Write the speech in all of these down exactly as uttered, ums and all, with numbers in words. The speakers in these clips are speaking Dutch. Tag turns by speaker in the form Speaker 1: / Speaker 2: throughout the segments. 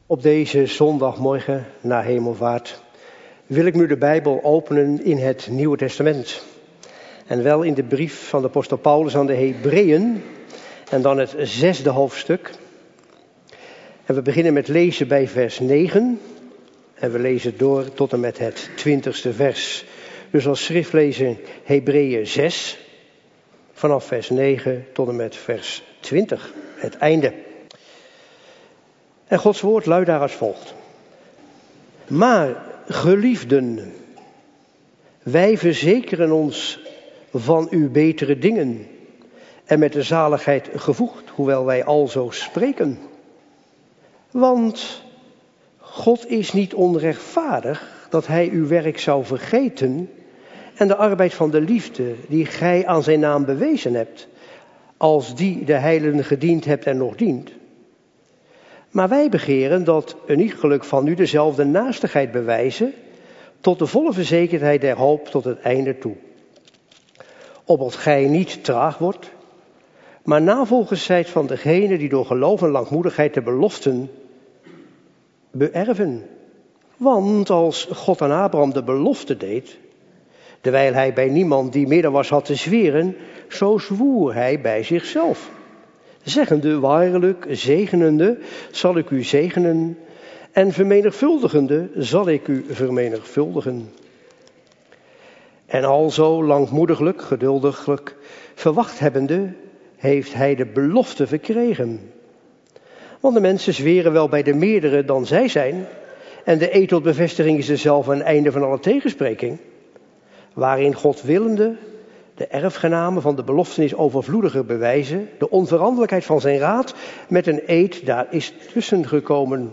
Speaker 1: Op deze zondagmorgen na Hemelvaart wil ik nu de Bijbel openen in het Nieuwe Testament. En wel in de brief van de apostel Paulus aan de Hebreeën en dan het zesde hoofdstuk. En we beginnen met lezen bij vers negen en we lezen door tot en met het twintigste vers. Dus als schriftlezer Hebreeën zes, vanaf vers negen tot en met vers twintig, het einde. En Gods woord luidt daar als volgt. Maar, geliefden, wij verzekeren ons van uw betere dingen en met de zaligheid gevoegd, hoewel wij alzo spreken. Want God is niet onrechtvaardig dat hij uw werk zou vergeten en de arbeid van de liefde die gij aan zijn naam bewezen hebt, als die de heiligen gediend hebt en nog dient. Maar wij begeren dat een iegelijk van u dezelfde naastigheid bewijzen, tot de volle verzekerdheid der hoop tot het einde toe. Opdat gij niet traag wordt, maar navolgers zijt van degene die door geloof en langmoedigheid de beloften beërven. Want als God aan Abraham de belofte deed, terwijl hij bij niemand die midden was had te zweren, zo zwoer hij bij zichzelf. Zeggende, waarlijk, zegenende, zal ik u zegenen, en vermenigvuldigende zal ik u vermenigvuldigen. En alzo langmoediglijk, geduldiglijk, verwacht hebbende, heeft hij de belofte verkregen. Want de mensen zweren wel bij de meerdere dan zij zijn, en de eed tot bevestiging is dezelfde een einde van alle tegenspreking, waarin God willende de erfgenamen van de beloftenis overvloediger bewijzen, de onveranderlijkheid van zijn raad met een eed daar is tussengekomen.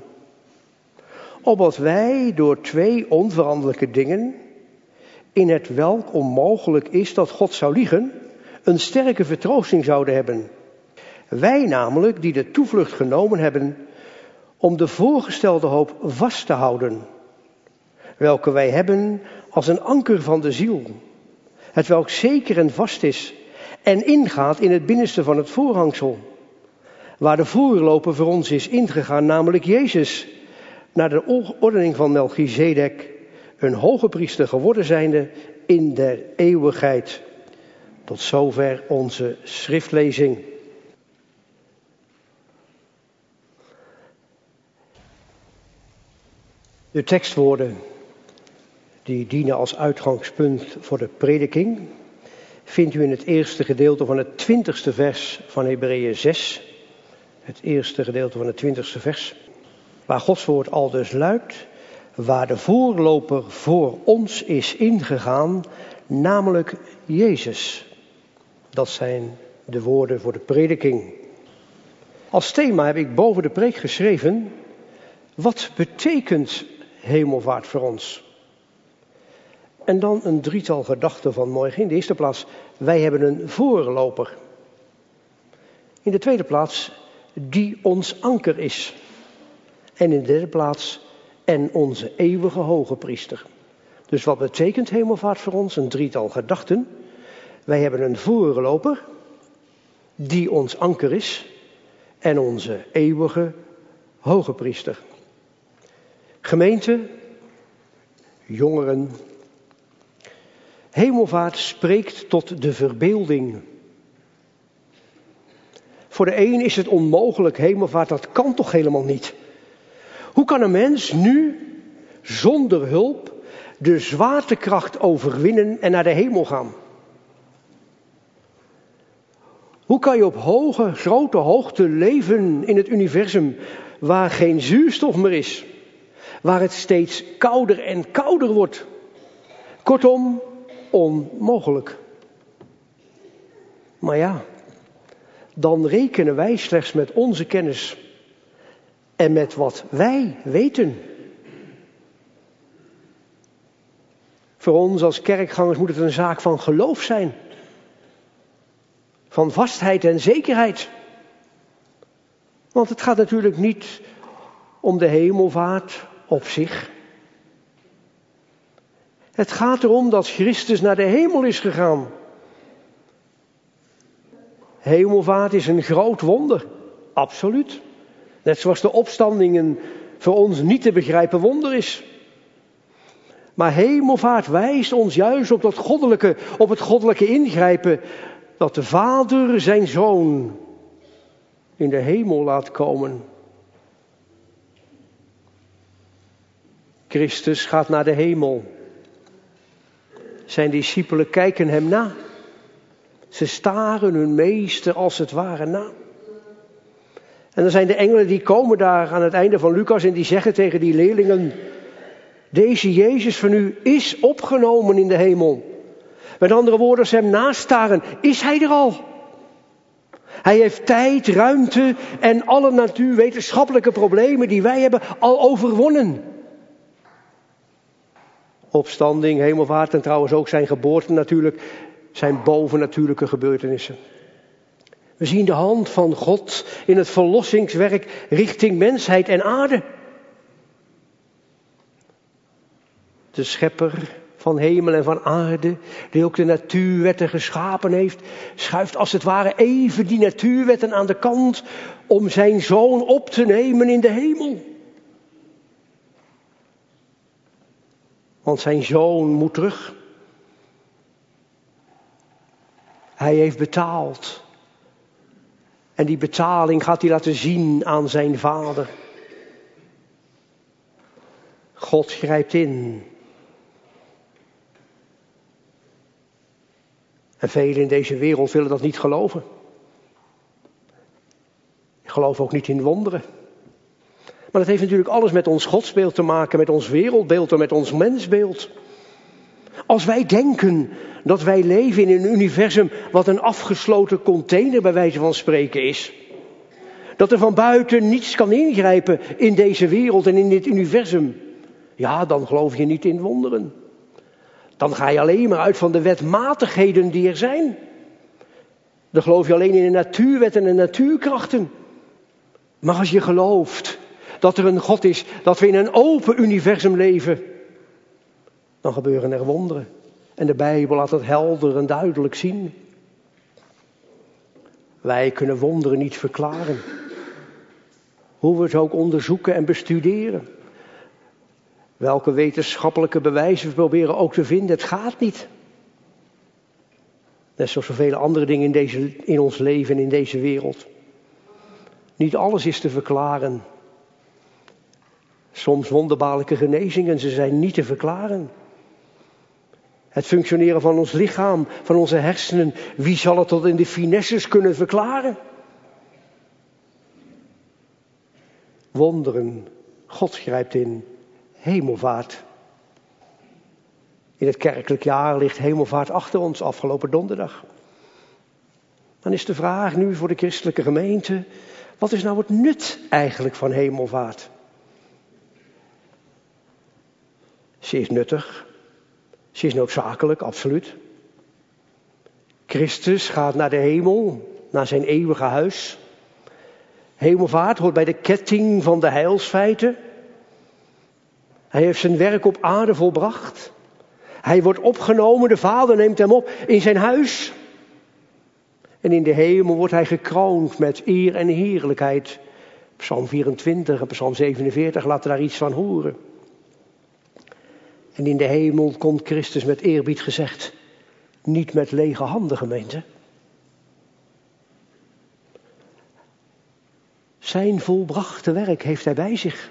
Speaker 1: Opdat wij door twee onveranderlijke dingen, in het welk onmogelijk is dat God zou liegen, een sterke vertroosting zouden hebben. Wij namelijk die de toevlucht genomen hebben om de voorgestelde hoop vast te houden, welke wij hebben als een anker van de ziel, het welk zeker en vast is en ingaat in het binnenste van het voorhangsel, waar de voorloper voor ons is ingegaan, namelijk Jezus, naar de ordening van Melchizedek, een hoge priester geworden zijnde in der eeuwigheid. Tot zover onze schriftlezing. De tekstwoorden die dienen als uitgangspunt voor de prediking vindt u in het eerste gedeelte van het twintigste vers van Hebreeën zes. Het eerste gedeelte van het twintigste vers. Waar Gods woord aldus luidt, waar de voorloper voor ons is ingegaan, namelijk Jezus. Dat zijn de woorden voor de prediking. Als thema heb ik boven de preek geschreven, wat betekent hemelvaart voor ons? En dan een drietal gedachten van morgen. In de eerste plaats, wij hebben een voorloper. In de tweede plaats, die ons anker is. En in de derde plaats, en onze eeuwige hoge priester. Dus wat betekent hemelvaart voor ons? Een drietal gedachten. Wij hebben een voorloper, die ons anker is. En onze eeuwige hoge priester. Gemeente, jongeren. Hemelvaart spreekt tot de verbeelding. Voor de een is het onmogelijk, hemelvaart, dat kan toch helemaal niet. Hoe kan een mens nu, zonder hulp, de zwaartekracht overwinnen en naar de hemel gaan? Hoe kan je op hoge, grote hoogte leven in het universum waar geen zuurstof meer is? Waar het steeds kouder en kouder wordt? Kortom, onmogelijk. Maar ja, dan rekenen wij slechts met onze kennis en met wat wij weten. Voor ons als kerkgangers moet het een zaak van geloof zijn. Van vastheid en zekerheid. Want het gaat natuurlijk niet om de hemelvaart op zich. Het gaat erom dat Christus naar de hemel is gegaan. Hemelvaart is een groot wonder, absoluut. Net zoals de opstanding een voor ons niet te begrijpen wonder is. Maar hemelvaart wijst ons juist op dat goddelijke, op het goddelijke ingrijpen, dat de Vader zijn Zoon in de hemel laat komen. Christus gaat naar de hemel. Zijn discipelen kijken hem na. Ze staren hun meester als het ware na. En dan zijn de engelen die komen daar aan het einde van Lucas en die zeggen tegen die leerlingen: deze Jezus van u is opgenomen in de hemel. Met andere woorden, als ze hem nastaren, is hij er al. Hij heeft tijd, ruimte en alle natuurwetenschappelijke problemen die wij hebben al overwonnen. Opstanding, hemelvaart en trouwens ook zijn geboorte natuurlijk zijn bovennatuurlijke gebeurtenissen. We zien de hand van God in het verlossingswerk richting mensheid en aarde. De schepper van hemel en van aarde, die ook de natuurwetten geschapen heeft, schuift als het ware even die natuurwetten aan de kant om zijn zoon op te nemen in de hemel. Want zijn zoon moet terug. Hij heeft betaald. En die betaling gaat hij laten zien aan zijn vader. God grijpt in. En velen in deze wereld willen dat niet geloven. Ik geloof ook niet in wonderen. Maar dat heeft natuurlijk alles met ons godsbeeld te maken, met ons wereldbeeld en met ons mensbeeld. Als wij denken dat wij leven in een universum wat een afgesloten container bij wijze van spreken is. Dat er van buiten niets kan ingrijpen in deze wereld en in dit universum. Ja, dan geloof je niet in wonderen. Dan ga je alleen maar uit van de wetmatigheden die er zijn. Dan geloof je alleen in de natuurwetten en natuurkrachten. Maar als je gelooft dat er een God is, dat we in een open universum leven, dan gebeuren er wonderen. En de Bijbel laat het helder en duidelijk zien. Wij kunnen wonderen niet verklaren. Hoe we het ook onderzoeken en bestuderen. Welke wetenschappelijke bewijzen we proberen ook te vinden, het gaat niet. Net zoals zoveel andere dingen in, deze, in ons leven en in deze wereld. Niet alles is te verklaren. Soms wonderbaarlijke genezingen, ze zijn niet te verklaren. Het functioneren van ons lichaam, van onze hersenen, wie zal het tot in de finesses kunnen verklaren? Wonderen, God grijpt in, hemelvaart. In het kerkelijk jaar ligt hemelvaart achter ons afgelopen donderdag. Dan is de vraag nu voor de christelijke gemeente, wat is nou het nut eigenlijk van hemelvaart? Ze is nuttig. Ze is noodzakelijk, absoluut. Christus gaat naar de hemel, naar zijn eeuwige huis. Hemelvaart hoort bij de ketting van de heilsfeiten. Hij heeft zijn werk op aarde volbracht. Hij wordt opgenomen, de Vader neemt hem op in zijn huis. En in de hemel wordt hij gekroond met eer en heerlijkheid. Psalm vierentwintig en Psalm zevenenveertig laten daar iets van horen. En in de hemel komt Christus met eerbied gezegd, niet met lege handen, gemeente. Zijn volbrachte werk heeft hij bij zich.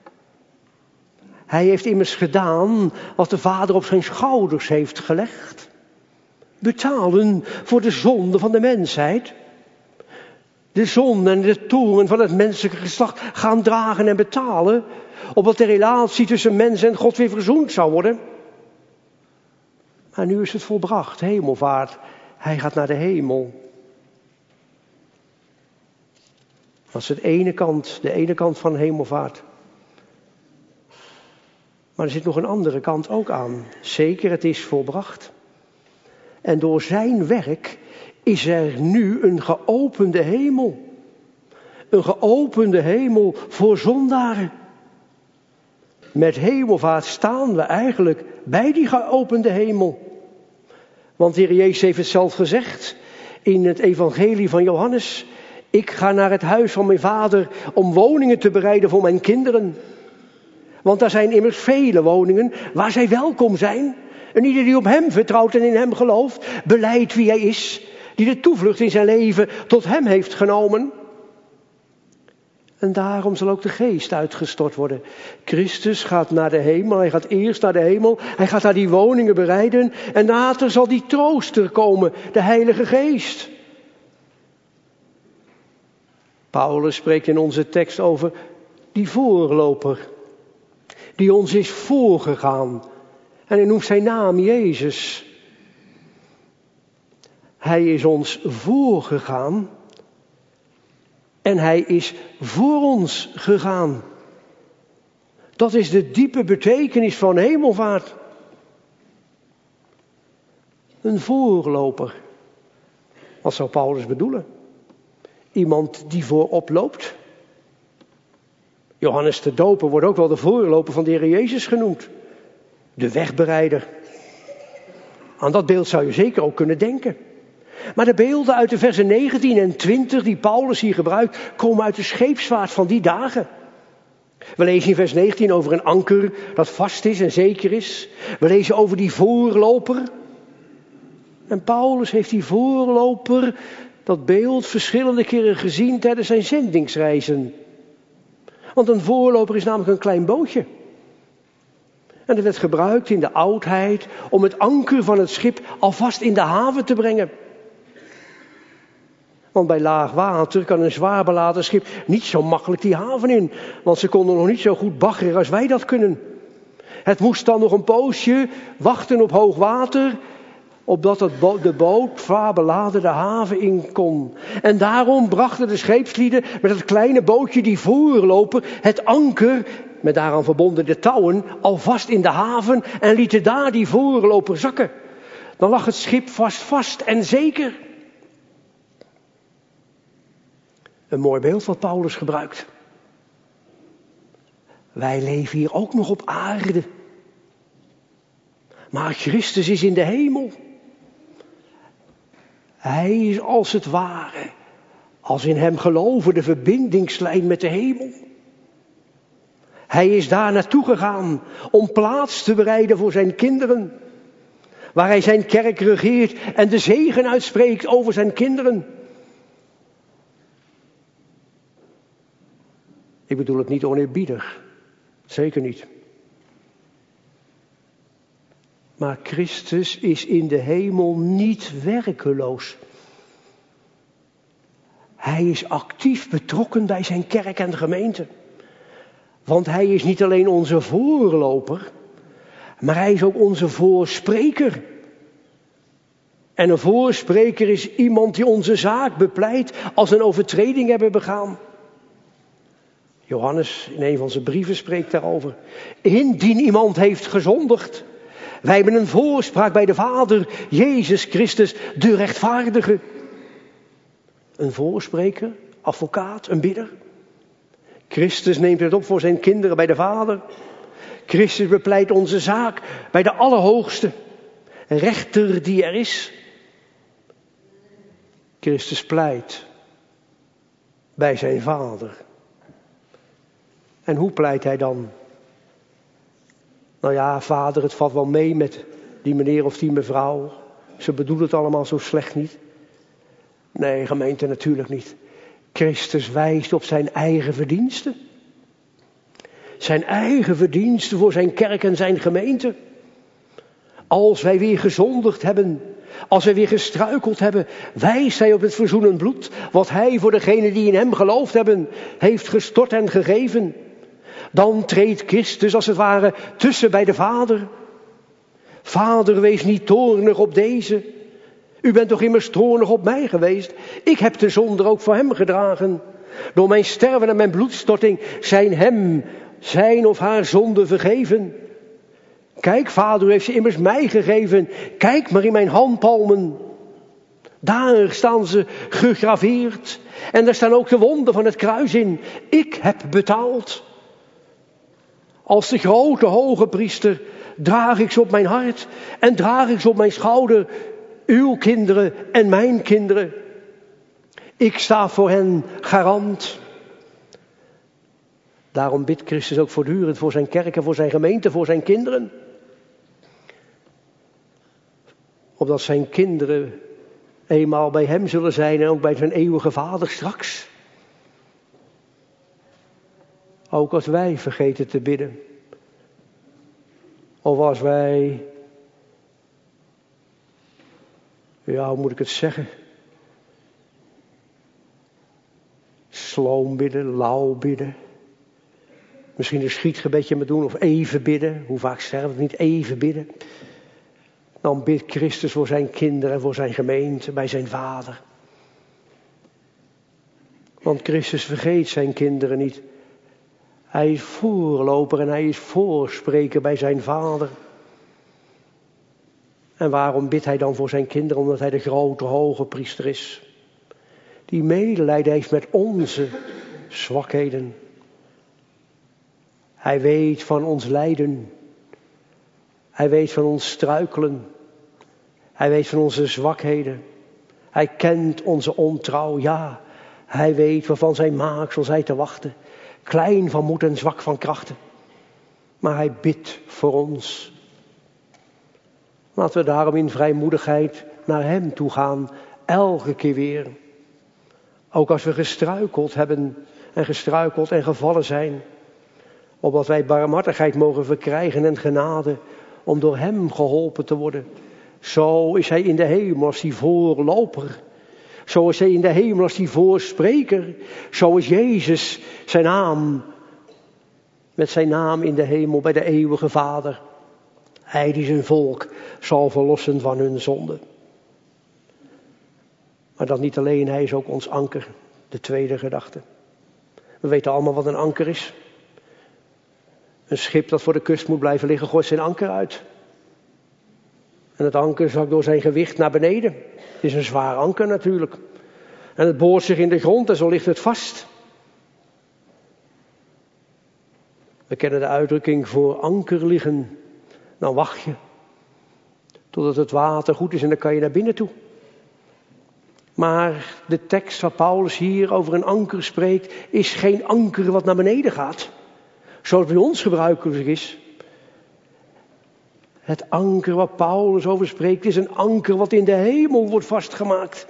Speaker 1: Hij heeft immers gedaan wat de Vader op zijn schouders heeft gelegd. Betalen voor de zonde van de mensheid. De zonde en de toorn van het menselijke geslacht gaan dragen en betalen, opdat de relatie tussen mens en God weer verzoend zou worden. Maar nu is het volbracht, hemelvaart. Hij gaat naar de hemel. Dat is het ene kant, de ene kant van hemelvaart. Maar er zit nog een andere kant ook aan. Zeker, het is volbracht. En door zijn werk is er nu een geopende hemel. Een geopende hemel voor zondaren. Met hemelvaart staan we eigenlijk bij die geopende hemel. Want de Heer Jezus heeft het zelf gezegd in het evangelie van Johannes. Ik ga naar het huis van mijn vader om woningen te bereiden voor mijn kinderen. Want daar zijn immers vele woningen waar zij welkom zijn. En ieder die op hem vertrouwt en in hem gelooft, belijdt wie hij is, die de toevlucht in zijn leven tot hem heeft genomen. En daarom zal ook de geest uitgestort worden. Christus gaat naar de hemel, hij gaat eerst naar de hemel, hij gaat daar die woningen bereiden en later zal die trooster komen, de Heilige Geest. Paulus spreekt in onze tekst over die voorloper, die ons is voorgegaan. En hij noemt zijn naam Jezus. Hij is ons voorgegaan en hij is voor ons gegaan. Dat is de diepe betekenis van hemelvaart. Een voorloper. Wat zou Paulus bedoelen? Iemand die voorop loopt. Johannes de Doper wordt ook wel de voorloper van de Heer Jezus genoemd. De wegbereider. Aan dat beeld zou je zeker ook kunnen denken. Maar de beelden uit de versen negentien en twintig die Paulus hier gebruikt, komen uit de scheepsvaart van die dagen. We lezen in vers negentien over een anker dat vast is en zeker is. We lezen over die voorloper. En Paulus heeft die voorloper, dat beeld, verschillende keren gezien tijdens zijn zendingsreizen. Want een voorloper is namelijk een klein bootje. En dat werd gebruikt in de oudheid om het anker van het schip alvast in de haven te brengen. Want bij laag water kan een zwaar beladen schip niet zo makkelijk die haven in. Want ze konden nog niet zo goed baggeren als wij dat kunnen. Het moest dan nog een poosje wachten op hoog water, opdat het bo- de boot zwaar beladen de haven in kon. En daarom brachten de scheepslieden met het kleine bootje die voorloper het anker, met daaraan verbonden de touwen, alvast in de haven en lieten daar die voorloper zakken. Dan lag het schip vast vast en zeker. Een mooi beeld wat Paulus gebruikt. Wij leven hier ook nog op aarde. Maar Christus is in de hemel. Hij is als het ware, als in hem geloven, de verbindingslijn met de hemel. Hij is daar naartoe gegaan om plaats te bereiden voor zijn kinderen. Waar hij zijn kerk regeert en de zegen uitspreekt over zijn kinderen. Ik bedoel het niet oneerbiedig. Zeker niet. Maar Christus is in de hemel niet werkeloos. Hij is actief betrokken bij zijn kerk en gemeente. Want hij is niet alleen onze voorloper, maar hij is ook onze voorspreker. En een voorspreker is iemand die onze zaak bepleit als we een overtreding hebben begaan. Johannes in een van zijn brieven spreekt daarover. Indien iemand heeft gezondigd. Wij hebben een voorspraak bij de Vader, Jezus Christus, de rechtvaardige. Een voorspreker, advocaat, een bidder. Christus neemt het op voor zijn kinderen bij de Vader. Christus bepleit onze zaak bij de Allerhoogste, rechter die er is. Christus pleit bij zijn Vader. En hoe pleit hij dan? Nou ja, vader, het valt wel mee met die meneer of die mevrouw. Ze bedoelen het allemaal zo slecht niet. Nee, gemeente, natuurlijk niet. Christus wijst op zijn eigen verdiensten. Zijn eigen verdiensten voor zijn kerk en zijn gemeente. Als wij weer gezondigd hebben, als wij weer gestruikeld hebben, wijst hij op het verzoenend bloed, wat hij voor degenen die in hem geloofd hebben, heeft gestort en gegeven. Dan treedt Christus als het ware tussen bij de Vader. Vader, wees niet toornig op deze. U bent toch immers toornig op mij geweest. Ik heb de zonde ook voor hem gedragen. Door mijn sterven en mijn bloedstorting zijn hem, zijn of haar zonde vergeven. Kijk, Vader, u heeft ze immers mij gegeven. Kijk maar in mijn handpalmen. Daar staan ze gegraveerd. En daar staan ook de wonden van het kruis in. Ik heb betaald. Als de grote hoge priester draag ik ze op mijn hart en draag ik ze op mijn schouder. Uw kinderen en mijn kinderen. Ik sta voor hen garant. Daarom bidt Christus ook voortdurend voor zijn kerk en voor zijn gemeente, voor zijn kinderen. Opdat zijn kinderen eenmaal bij hem zullen zijn en ook bij zijn eeuwige Vader straks. Ook als wij vergeten te bidden. Of als wij, ja, hoe moet ik het zeggen? Sloom bidden, lauw bidden. Misschien een schietgebedje maar doen of even bidden. Hoe vaak sterven we niet even bidden? Dan bidt Christus voor zijn kinderen en voor zijn gemeente, bij zijn Vader. Want Christus vergeet zijn kinderen niet. Hij is voorloper en hij is voorspreker bij zijn Vader. En waarom bidt hij dan voor zijn kinderen? Omdat hij de grote hoge priester is. Die medelijden heeft met onze zwakheden. Hij weet van ons lijden. Hij weet van ons struikelen. Hij weet van onze zwakheden. Hij kent onze ontrouw. Ja, hij weet waarvan zijn maaksel zij te wachten. Klein van moed en zwak van krachten. Maar hij bidt voor ons. Laten we daarom in vrijmoedigheid naar hem toe gaan. Elke keer weer. Ook als we gestruikeld hebben en gestruikeld en gevallen zijn. Opdat wij barmhartigheid mogen verkrijgen en genade om door hem geholpen te worden. Zo is hij in de hemel als die voorloper. Zo is hij in de hemel als die voorspreker. Zo is Jezus zijn naam. Met zijn naam in de hemel bij de eeuwige Vader. Hij die zijn volk zal verlossen van hun zonde. Maar dat niet alleen, hij is ook ons anker. De tweede gedachte. We weten allemaal wat een anker is. Een schip dat voor de kust moet blijven liggen, gooit zijn anker uit. En het anker zakt door zijn gewicht naar beneden. Het is een zwaar anker natuurlijk. En het boort zich in de grond en zo ligt het vast. We kennen de uitdrukking voor anker liggen. Dan wacht je. Totdat het water goed is en dan kan je naar binnen toe. Maar de tekst waar Paulus hier over een anker spreekt, is geen anker wat naar beneden gaat. Zoals bij ons gebruikelijk is. Het anker waar Paulus over spreekt is een anker wat in de hemel wordt vastgemaakt.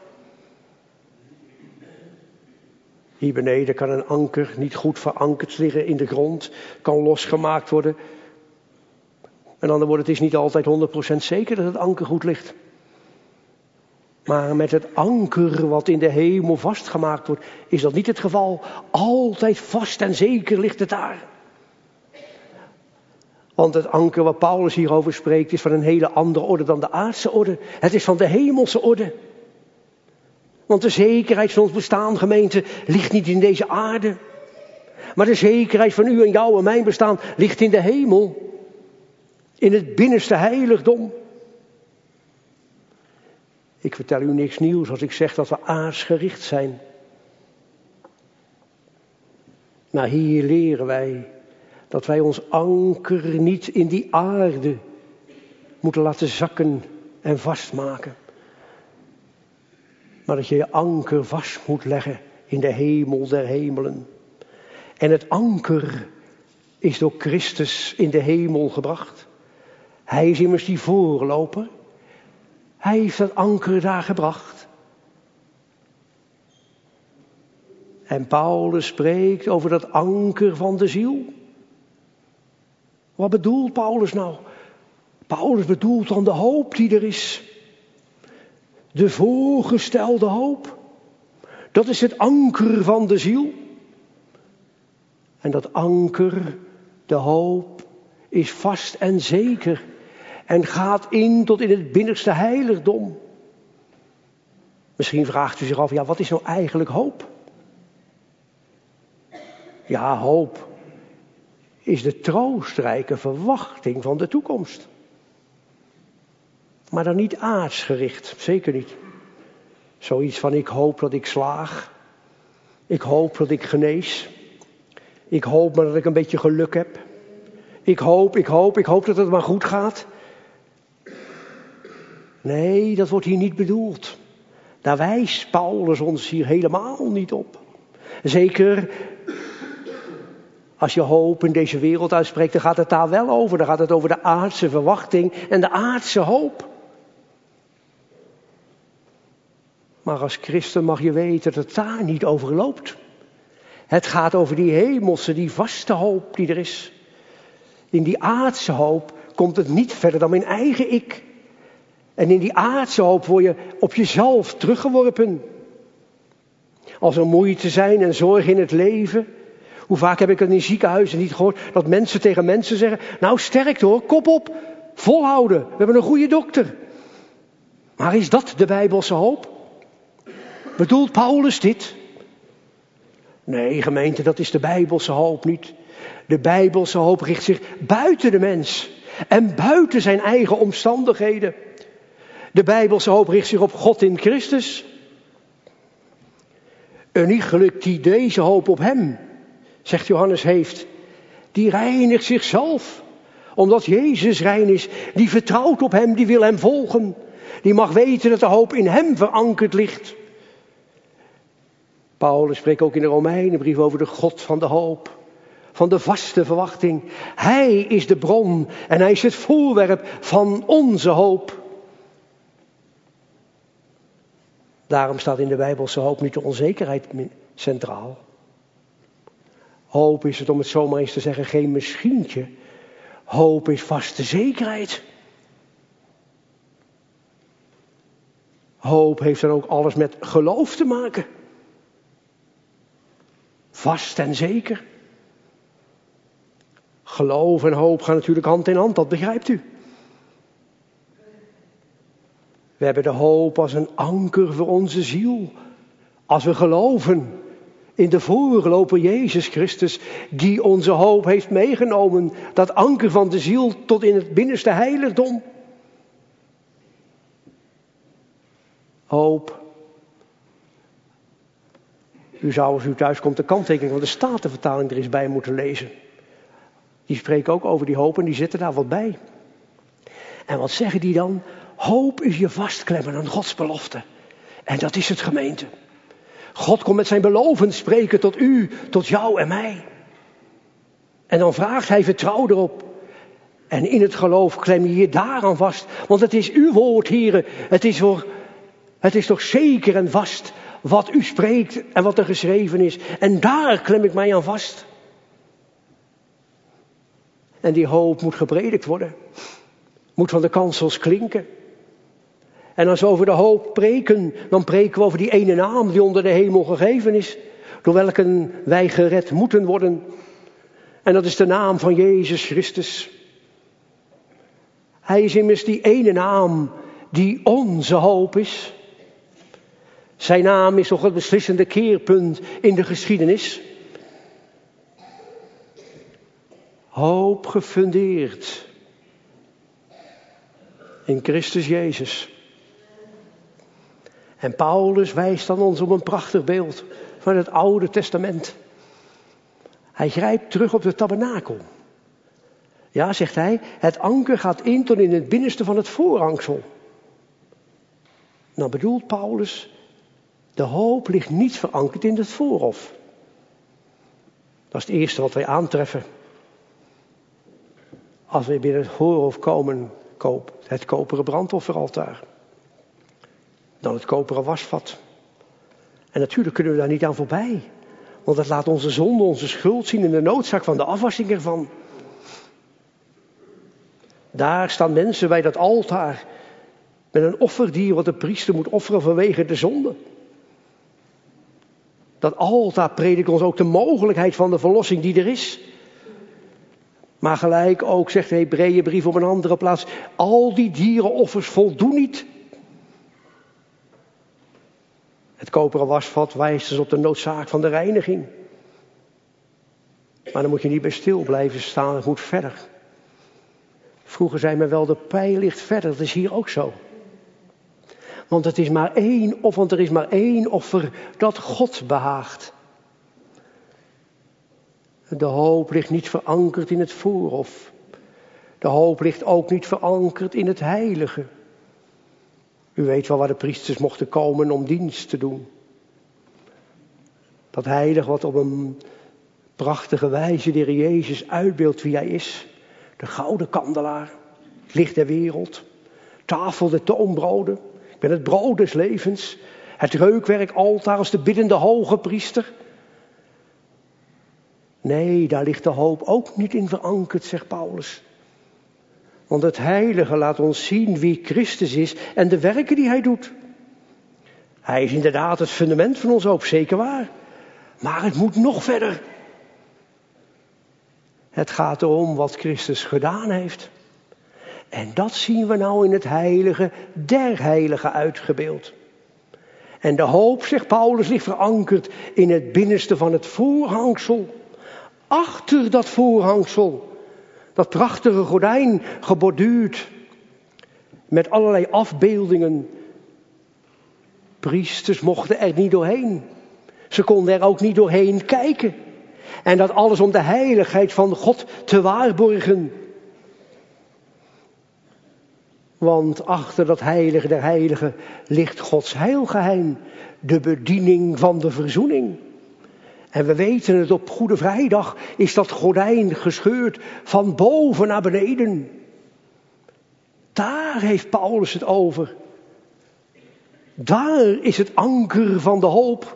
Speaker 1: Hier beneden kan een anker niet goed verankerd liggen in de grond. Kan losgemaakt worden. Met andere woorden, het is niet altijd honderd procent zeker dat het anker goed ligt. Maar met het anker wat in de hemel vastgemaakt wordt, is dat niet het geval. Altijd vast en zeker ligt het daar. Want het anker waar Paulus hierover spreekt is van een hele andere orde dan de aardse orde. Het is van de hemelse orde. Want de zekerheid van ons bestaan, gemeente, ligt niet in deze aarde. Maar de zekerheid van u en jou en mijn bestaan ligt in de hemel. In het binnenste heiligdom. Ik vertel u niks nieuws als ik zeg dat we aardsgericht zijn. Maar hier leren wij dat wij ons anker niet in die aarde moeten laten zakken en vastmaken. Maar dat je je anker vast moet leggen in de hemel der hemelen. En het anker is door Christus in de hemel gebracht. Hij is immers die voorloper. Hij heeft dat anker daar gebracht. En Paulus spreekt over dat anker van de ziel. Wat bedoelt Paulus nou? Paulus bedoelt dan de hoop die er is. De voorgestelde hoop. Dat is het anker van de ziel. En dat anker, de hoop, is vast en zeker. En gaat in tot in het binnenste heiligdom. Misschien vraagt u zich af, ja, wat is nou eigenlijk hoop? Ja, hoop is de troostrijke verwachting van de toekomst. Maar dan niet aardsgericht, zeker niet. Zoiets van, ik hoop dat ik slaag. Ik hoop dat ik genees. Ik hoop maar dat ik een beetje geluk heb. Ik hoop, ik hoop, ik hoop dat het maar goed gaat. Nee, dat wordt hier niet bedoeld. Daar wijst Paulus ons hier helemaal niet op. Zeker als je hoop in deze wereld uitspreekt, dan gaat het daar wel over. Dan gaat het over de aardse verwachting en de aardse hoop. Maar als christen mag je weten dat het daar niet over loopt. Het gaat over die hemelse, die vaste hoop die er is. In die aardse hoop komt het niet verder dan mijn eigen ik. En in die aardse hoop word je op jezelf teruggeworpen. Als er moeite zijn en zorg in het leven. Hoe vaak heb ik het in ziekenhuizen niet gehoord dat mensen tegen mensen zeggen: nou sterkte hoor, kop op, volhouden, we hebben een goede dokter. Maar is dat de Bijbelse hoop? Bedoelt Paulus dit? Nee, gemeente, dat is de Bijbelse hoop niet. De Bijbelse hoop richt zich buiten de mens en buiten zijn eigen omstandigheden. De Bijbelse hoop richt zich op God in Christus. Een iegelijk die deze hoop op hem, zegt Johannes, heeft, die reinigt zichzelf. Omdat Jezus rein is, die vertrouwt op hem, die wil hem volgen. Die mag weten dat de hoop in hem verankerd ligt. Paulus spreekt ook in de Romeinenbrief over de God van de hoop. Van de vaste verwachting. Hij is de bron en hij is het voorwerp van onze hoop. Daarom staat in de Bijbelse hoop niet de onzekerheid centraal. Hoop is het, om het zomaar eens te zeggen, geen misschientje. Hoop is vaste zekerheid. Hoop heeft dan ook alles met geloof te maken. Vast en zeker. Geloof en hoop gaan natuurlijk hand in hand, dat begrijpt u. We hebben de hoop als een anker voor onze ziel. Als we geloven in de voorloper Jezus Christus, die onze hoop heeft meegenomen. Dat anker van de ziel tot in het binnenste heiligdom. Hoop. U zou als u thuis komt de kanttekening van de Statenvertaling er eens bij moeten lezen. Die spreken ook over die hoop en die zitten daar wat bij. En wat zeggen die dan? Hoop is je vastklemmen aan Gods belofte. En dat is het, gemeente. God komt met zijn beloven spreken tot u, tot jou en mij. En dan vraagt hij vertrouw erop. En in het geloof klem je je daaraan vast. Want het is uw woord, heren. Het is, voor, het is toch zeker en vast wat u spreekt en wat er geschreven is. En daar klem ik mij aan vast. En die hoop moet gepredikt worden. Moet van de kansels klinken. En als we over de hoop preken, dan preken we over die ene naam die onder de hemel gegeven is. Door welke wij gered moeten worden. En dat is de naam van Jezus Christus. Hij is immers die ene naam die onze hoop is. Zijn naam is toch het beslissende keerpunt in de geschiedenis. Hoop gefundeerd in Christus Jezus. En Paulus wijst dan ons op een prachtig beeld van het Oude Testament. Hij grijpt terug op de tabernakel. Ja, zegt hij, het anker gaat in tot in het binnenste van het voorhangsel. Nou bedoelt Paulus, de hoop ligt niet verankerd in het voorhof. Dat is het eerste wat wij aantreffen. Als we binnen het voorhof komen, het koperen brandofferaltaar. Dan het koperen wasvat. En natuurlijk kunnen we daar niet aan voorbij. Want dat laat onze zonde, onze schuld zien en de noodzaak van de afwassing ervan. Daar staan mensen bij dat altaar. Met een offerdier wat de priester moet offeren vanwege de zonde. Dat altaar predikt ons ook de mogelijkheid van de verlossing die er is. Maar gelijk ook, zegt de Hebreeënbrief op een andere plaats, al die dierenoffers voldoen niet. Het koperen wasvat wijst dus op de noodzaak van de reiniging. Maar dan moet je niet bij stil blijven staan, het moet verder. Vroeger zei men wel, de pijl ligt verder, dat is hier ook zo. Want het is maar één, of want er is maar één offer dat God behaagt. De hoop ligt niet verankerd in het voorhof. De hoop ligt ook niet verankerd in het heilige. U weet wel waar de priesters mochten komen om dienst te doen. Dat heilig wat op een prachtige wijze de Heer Jezus uitbeeldt wie hij is. De gouden kandelaar, het licht der wereld, tafel der toonbroden. Ik ben het brood des levens, het reukwerk altaar als de biddende hoge priester. Nee, daar ligt de hoop ook niet in verankerd, zegt Paulus. Want het heilige laat ons zien wie Christus is en de werken die hij doet. Hij is inderdaad het fundament van onze hoop, zeker waar. Maar het moet nog verder. Het gaat erom wat Christus gedaan heeft. En dat zien we nou in het heilige der heiligen uitgebeeld. En de hoop, zegt Paulus, ligt verankerd in het binnenste van het voorhangsel. Achter dat voorhangsel, dat prachtige gordijn geborduurd met allerlei afbeeldingen. Priesters mochten er niet doorheen. Ze konden er ook niet doorheen kijken. En dat alles om de heiligheid van God te waarborgen. Want achter dat heilige der heiligen ligt Gods heilgeheim. De bediening van de verzoening. En we weten het, op Goede Vrijdag is dat gordijn gescheurd van boven naar beneden. Daar heeft Paulus het over. Daar is het anker van de hoop.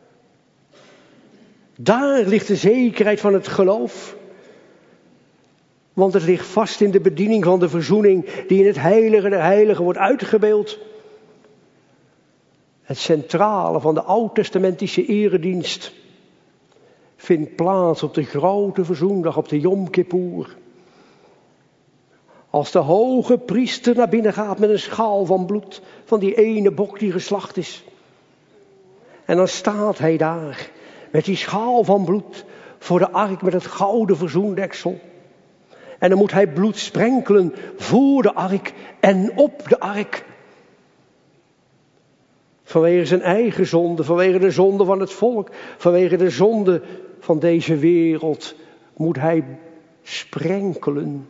Speaker 1: Daar ligt de zekerheid van het geloof. Want het ligt vast in de bediening van de verzoening die in het heilige der heiligen wordt uitgebeeld. Het centrale van de oud-testamentische eredienst vindt plaats op de grote verzoendag, op de Yom Kippur. Als de hoge priester naar binnen gaat met een schaal van bloed van die ene bok die geslacht is. En dan staat hij daar met die schaal van bloed voor de ark met het gouden verzoendeksel. En dan moet hij bloed sprenkelen voor de ark en op de ark. Vanwege zijn eigen zonde, vanwege de zonde van het volk, vanwege de zonde van deze wereld moet hij sprenkelen.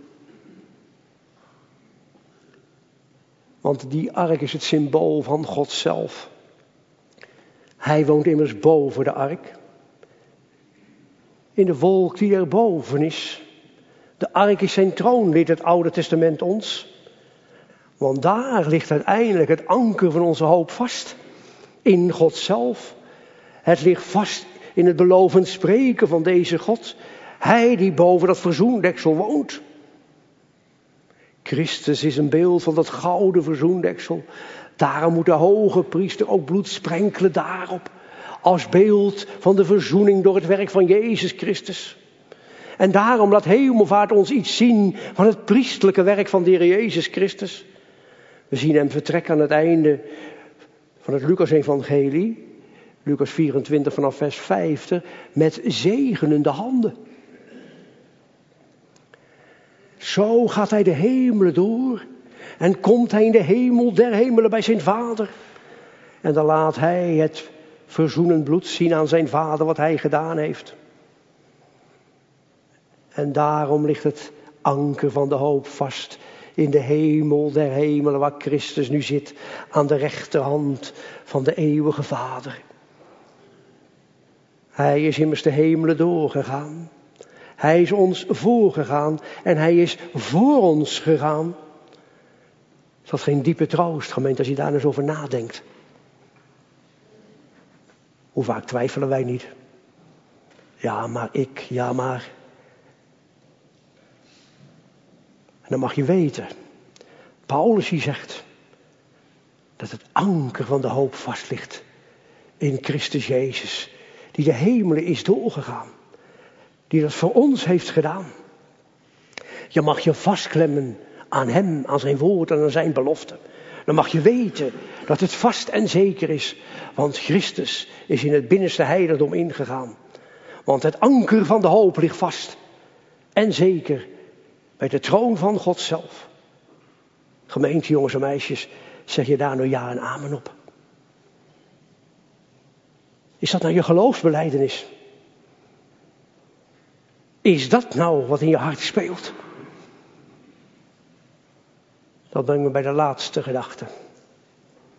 Speaker 1: Want die ark is het symbool van God zelf. Hij woont immers boven de ark. In de wolk die erboven is. De ark is zijn troon, leert het Oude Testament ons. Want daar ligt uiteindelijk het anker van onze hoop vast. In God zelf. Het ligt vast in het belovend spreken van deze God. Hij die boven dat verzoendeksel woont. Christus is een beeld van dat gouden verzoendeksel. Daarom moet de hoge priester ook bloed sprenkelen daarop. Als beeld van de verzoening door het werk van Jezus Christus. En daarom laat hemelvaart ons iets zien van het priestelijke werk van de Heer Jezus Christus. We zien hem vertrekken aan het einde van het Lucas-evangelie. Lucas vierentwintig vanaf vers vijftig. Met zegenende handen. Zo gaat hij de hemelen door. En komt hij in de hemel der hemelen bij zijn vader. En dan laat hij het verzoenend bloed zien aan zijn vader wat hij gedaan heeft. En daarom ligt het anker van de hoop vast in de hemel der hemelen waar Christus nu zit aan de rechterhand van de eeuwige Vader. Hij is immers de hemelen doorgegaan. Hij is ons voorgegaan en hij is voor ons gegaan. Is dat geen diepe troost, gemeente, als je daar eens over nadenkt? Hoe vaak twijfelen wij niet? Ja, maar ik, ja, maar. En dan mag je weten, Paulus die zegt dat het anker van de hoop vast ligt in Christus Jezus, die de hemelen is doorgegaan, die dat voor ons heeft gedaan. Je mag je vastklemmen aan hem, aan zijn woord en aan zijn belofte. Dan mag je weten dat het vast en zeker is, want Christus is in het binnenste heiligdom ingegaan. Want het anker van de hoop ligt vast en zeker bij de troon van God zelf. Gemeente, jongens en meisjes, zeg je daar nou ja en amen op? Is dat nou je geloofsbelijdenis? Is dat nou wat in je hart speelt? Dat brengt me bij de laatste gedachte.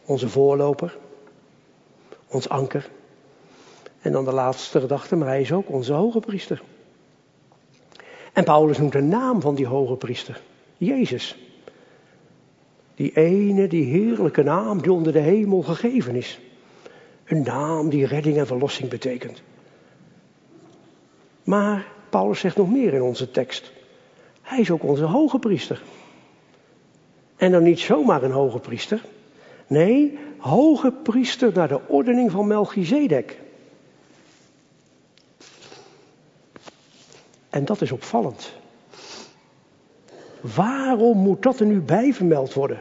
Speaker 1: Onze voorloper. Ons anker. En dan de laatste gedachte, maar hij is ook onze hoge priester. En Paulus noemt de naam van die hoge priester. Jezus. Die ene, die heerlijke naam die onder de hemel gegeven is. Een naam die redding en verlossing betekent. Maar Paulus zegt nog meer in onze tekst. Hij is ook onze hoge priester. En dan niet zomaar een hoge priester. Nee, hoge priester naar de ordening van Melchizedek. En dat is opvallend. Waarom moet dat er nu bij vermeld worden?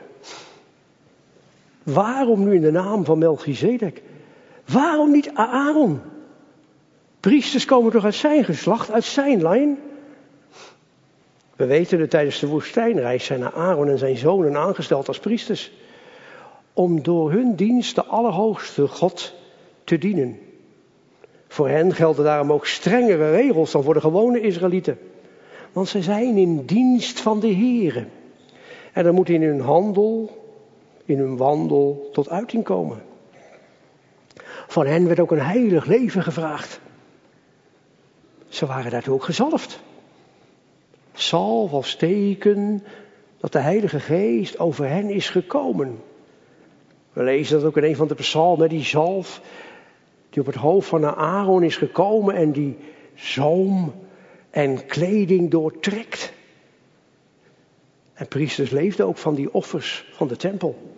Speaker 1: Waarom nu in de naam van Melchizedek? Waarom niet Aaron? Priesters komen toch uit zijn geslacht, uit zijn lijn? We weten dat tijdens de woestijnreis zijn Aaron en zijn zonen aangesteld als priesters. Om door hun dienst de Allerhoogste God te dienen. Voor hen gelden daarom ook strengere regels dan voor de gewone Israëlieten. Want ze zijn in dienst van de Heere. En dat moet in hun handel, in hun wandel tot uiting komen. Van hen werd ook een heilig leven gevraagd. Ze waren daartoe ook gezalfd. Zalf als teken dat de Heilige Geest over hen is gekomen. We lezen dat ook in een van de psalmen, die zalf die op het hoofd van Aaron is gekomen en die zoom en kleding doortrekt. En priesters leefden ook van die offers van de tempel.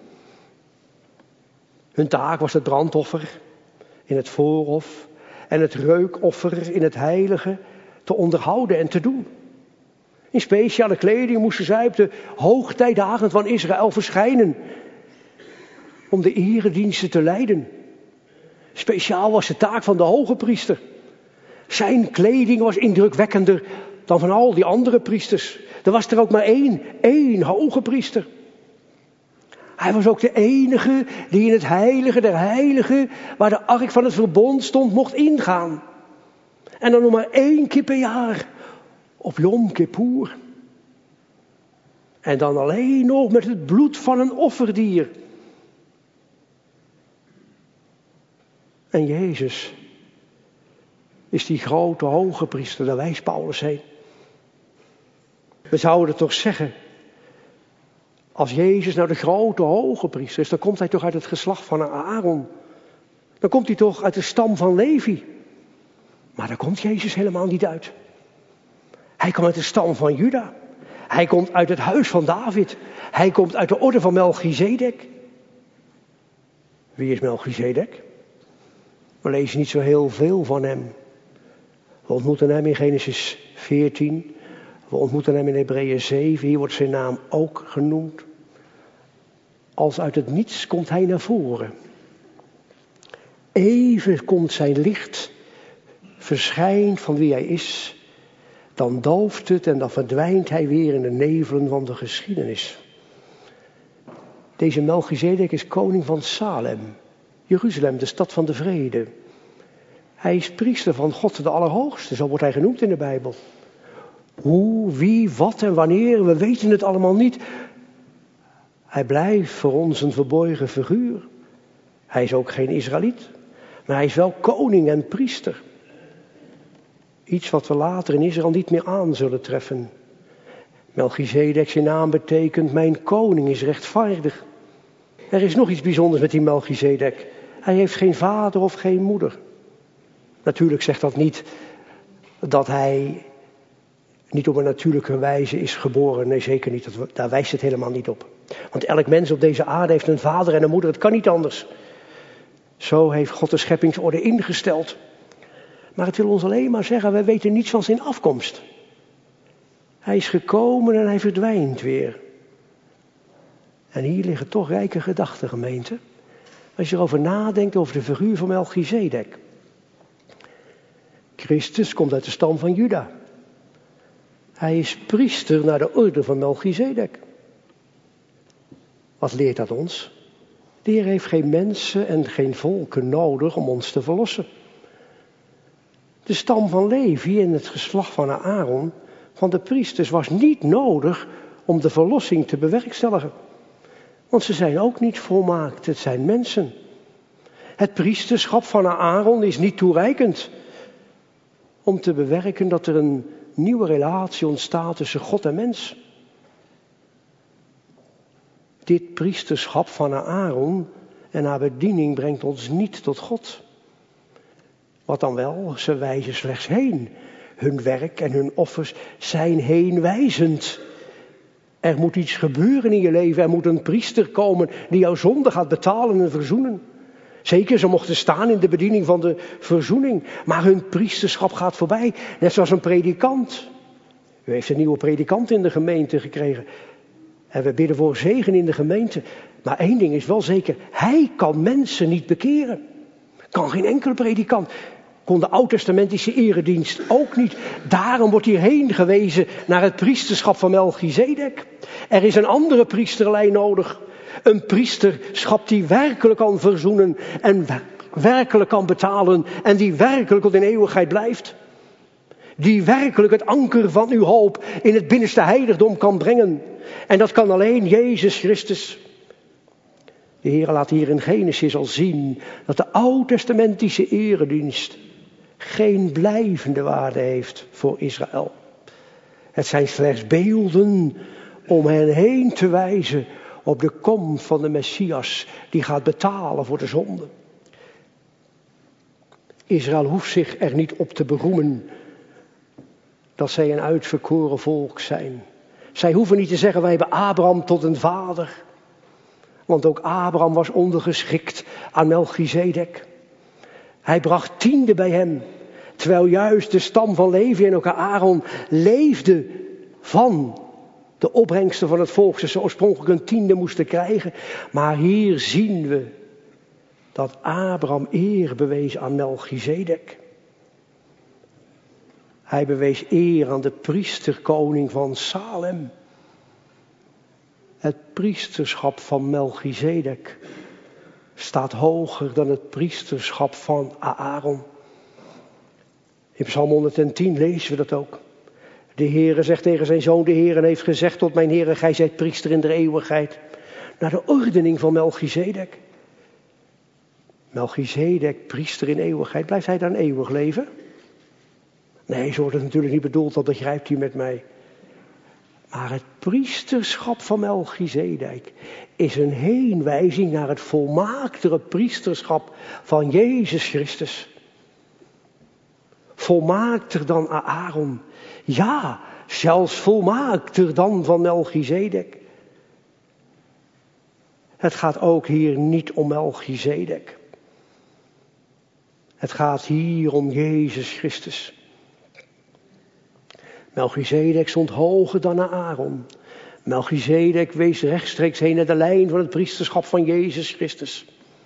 Speaker 1: Hun taak was het brandoffer in het voorhof en het reukoffer in het heilige te onderhouden en te doen. In speciale kleding moesten zij op de hoogtijdagen van Israël verschijnen om de erediensten te leiden. Speciaal was de taak van de hoge priester. Zijn kleding was indrukwekkender dan van al die andere priesters. Er was er ook maar één, één hoge priester. Hij was ook de enige die in het heilige der heiligen, waar de ark van het verbond stond, mocht ingaan. En dan nog maar één keer per jaar, op Yom Kippur. En dan alleen nog met het bloed van een offerdier. En Jezus is die grote hoge priester, daar wijst Paulus heen. We zouden toch zeggen, als Jezus nou de grote hoge priester is, dan komt hij toch uit het geslacht van Aaron. Dan komt hij toch uit de stam van Levi. Maar daar komt Jezus helemaal niet uit. Hij komt uit de stam van Juda. Hij komt uit het huis van David. Hij komt uit de orde van Melchizedek. Wie is Melchizedek? We lezen niet zo heel veel van hem. We ontmoeten hem in Genesis veertien. We ontmoeten hem in Hebreeën zeven. Hier wordt zijn naam ook genoemd. Als uit het niets komt hij naar voren. Even komt zijn licht, verschijnt van wie hij is. Dan dooft het en dan verdwijnt hij weer in de nevelen van de geschiedenis. Deze Melchizedek is koning van Salem. Jeruzalem, de stad van de vrede. Hij is priester van God de Allerhoogste, zo wordt hij genoemd in de Bijbel. Hoe, wie, wat en wanneer, we weten het allemaal niet. Hij blijft voor ons een verborgen figuur. Hij is ook geen Israëliet, maar hij is wel koning en priester. Iets wat we later in Israël niet meer aan zullen treffen. Melchizedek, zijn naam betekent, mijn koning is rechtvaardig. Er is nog iets bijzonders met die Melchizedek. Hij heeft geen vader of geen moeder. Natuurlijk zegt dat niet dat hij niet op een natuurlijke wijze is geboren. Nee, zeker niet. Dat, daar wijst het helemaal niet op. Want elk mens op deze aarde heeft een vader en een moeder. Het kan niet anders. Zo heeft God de scheppingsorde ingesteld. Maar het wil ons alleen maar zeggen, wij weten niets van zijn afkomst. Hij is gekomen en hij verdwijnt weer. En hier liggen toch rijke gedachten, gemeente. Als je erover nadenkt over de figuur van Melchizedek. Christus komt uit de stam van Juda. Hij is priester naar de orde van Melchizedek. Wat leert dat ons? De Heer heeft geen mensen en geen volken nodig om ons te verlossen. De stam van Levi en het geslacht van Aaron, van de priesters, was niet nodig om de verlossing te bewerkstelligen. Want ze zijn ook niet volmaakt, het zijn mensen. Het priesterschap van Aaron is niet toereikend om te bewerken dat er een nieuwe relatie ontstaat tussen God en mens. Dit priesterschap van Aaron en haar bediening brengt ons niet tot God. Wat dan wel, ze wijzen slechts heen. Hun werk en hun offers zijn heenwijzend. Er moet iets gebeuren in je leven. Er moet een priester komen die jouw zonde gaat betalen en verzoenen. Zeker, ze mochten staan in de bediening van de verzoening. Maar hun priesterschap gaat voorbij. Net zoals een predikant. U heeft een nieuwe predikant in de gemeente gekregen. En we bidden voor zegen in de gemeente. Maar één ding is wel zeker. Hij kan mensen niet bekeren. Kan geen enkele predikant. Kon de oud-testamentische eredienst ook niet. Daarom wordt hierheen gewezen naar het priesterschap van Melchizedek. Er is een andere priesterlijn nodig. Een priesterschap die werkelijk kan verzoenen en werkelijk kan betalen en die werkelijk tot in eeuwigheid blijft. Die werkelijk het anker van uw hoop in het binnenste heiligdom kan brengen. En dat kan alleen Jezus Christus. De Heer laat hier in Genesis al zien dat de oud-testamentische eredienst geen blijvende waarde heeft voor Israël. Het zijn slechts beelden om hen heen te wijzen op de komst van de Messias die gaat betalen voor de zonde. Israël hoeft zich er niet op te beroemen dat zij een uitverkoren volk zijn. Zij hoeven niet te zeggen wij hebben Abraham tot een vader. Want ook Abraham was ondergeschikt aan Melchizedek. Hij bracht tiende bij hem. Terwijl juist de stam van Levi en ook Aaron leefde van de opbrengsten van het volk. Ze oorspronkelijk een tiende moesten krijgen. Maar hier zien we dat Abraham eer bewees aan Melchizedek. Hij bewees eer aan de priesterkoning van Salem. Het priesterschap van Melchizedek staat hoger dan het priesterschap van Aaron. In Psalm honderdtien lezen we dat ook. De Heere zegt tegen zijn zoon, de Heere heeft gezegd tot mijn Heere, gij zijt priester in de eeuwigheid. Naar de ordening van Melchizedek. Melchizedek, priester in eeuwigheid, blijft hij dan eeuwig leven? Nee, zo wordt het natuurlijk niet bedoeld, dat begrijpt u met mij. Maar het priesterschap van Melchizedek is een heenwijzing naar het volmaaktere priesterschap van Jezus Christus. Volmaakter dan Aaron. Ja, zelfs volmaakter dan van Melchizedek. Het gaat ook hier niet om Melchizedek. Het gaat hier om Jezus Christus. Melchizedek stond hoger dan Aaron. Melchizedek wees rechtstreeks heen naar de lijn van het priesterschap van Jezus Christus.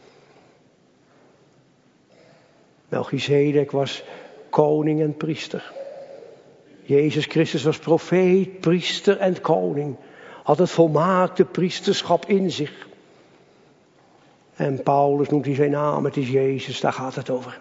Speaker 1: Melchizedek was koning en priester. Jezus Christus was profeet, priester en koning. Had het volmaakte priesterschap in zich. En Paulus noemt hij zijn naam, het is Jezus, daar gaat het over.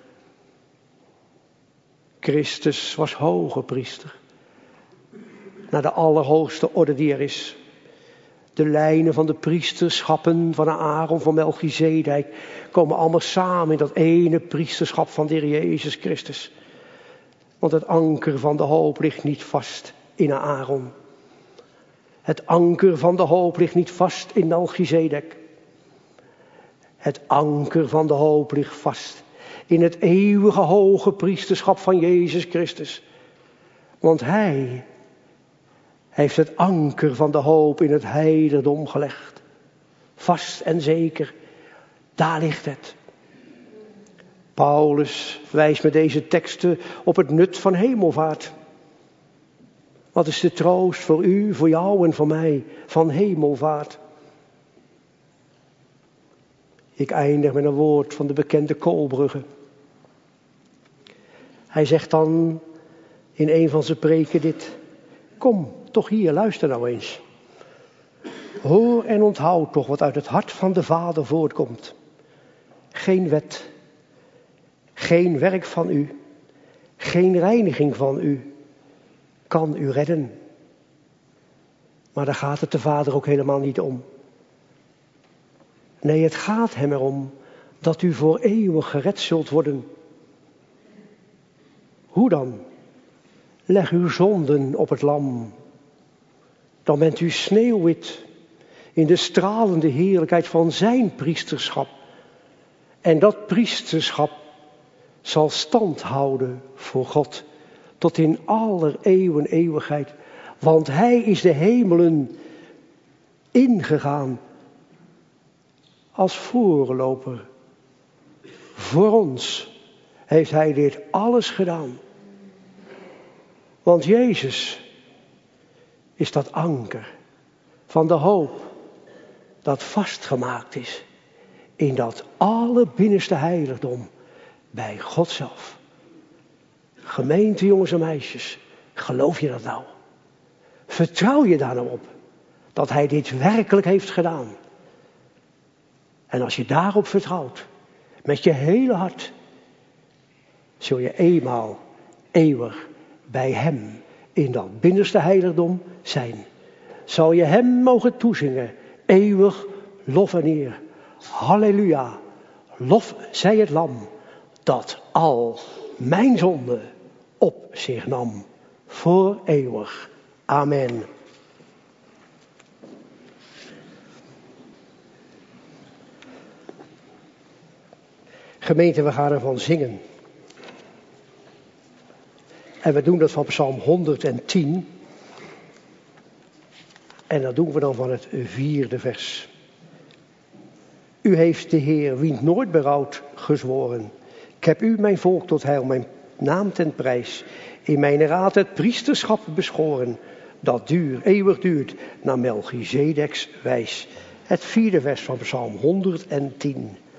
Speaker 1: Christus was hoge priester. Naar de allerhoogste orde die er is. De lijnen van de priesterschappen van Aaron, van Melchizedek komen allemaal samen in dat ene priesterschap van de Heer Jezus Christus. Want het anker van de hoop ligt niet vast in Aaron. Het anker van de hoop ligt niet vast in Melchizedek. Het anker van de hoop ligt vast in het eeuwige hoge priesterschap van Jezus Christus. Want Hij heeft het anker van de hoop in het heiligdom gelegd. Vast en zeker, daar ligt het. Paulus wijst met deze teksten op het nut van hemelvaart. Wat is de troost voor u, voor jou en voor mij van hemelvaart? Ik eindig met een woord van de bekende Koolbrugge. Hij zegt dan in een van zijn preken dit. Kom, toch hier, luister nou eens. Hoor en onthoud toch wat uit het hart van de Vader voortkomt. Geen wet, geen werk van u, geen reiniging van u kan u redden. Maar daar gaat het de Vader ook helemaal niet om. Nee, het gaat hem erom dat u voor eeuwig gered zult worden. Hoe dan? Leg uw zonden op het lam. Dan bent u sneeuwwit in de stralende heerlijkheid van zijn priesterschap. En dat priesterschap zal stand houden voor God tot in aller eeuwen eeuwigheid. Want hij is de hemelen ingegaan als voorloper. Voor ons heeft hij dit alles gedaan. Want Jezus is dat anker van de hoop dat vastgemaakt is in dat allerbinnenste heiligdom bij God zelf. Gemeente jongens en meisjes, geloof je dat nou? Vertrouw je daar nou op dat hij dit werkelijk heeft gedaan? En als je daarop vertrouwt, met je hele hart, zul je eenmaal eeuwig bij hem in dat binnenste heiligdom zijn. Zal je hem mogen toezingen, eeuwig lof en eer. Halleluja, lof zij het lam, dat al mijn zonde op zich nam, voor eeuwig. Amen. Gemeente, we gaan ervan zingen. En we doen dat van Psalm honderdtien. En dat doen we dan van het vierde vers. U heeft de Heer, wien nooit berouwt, gezworen. Ik heb u, mijn volk, tot heil, mijn naam ten prijs. In mijn raad het priesterschap beschoren. Dat duur, eeuwig duurt, naar Melchizedeks wijs. Het vierde vers van Psalm honderdtien.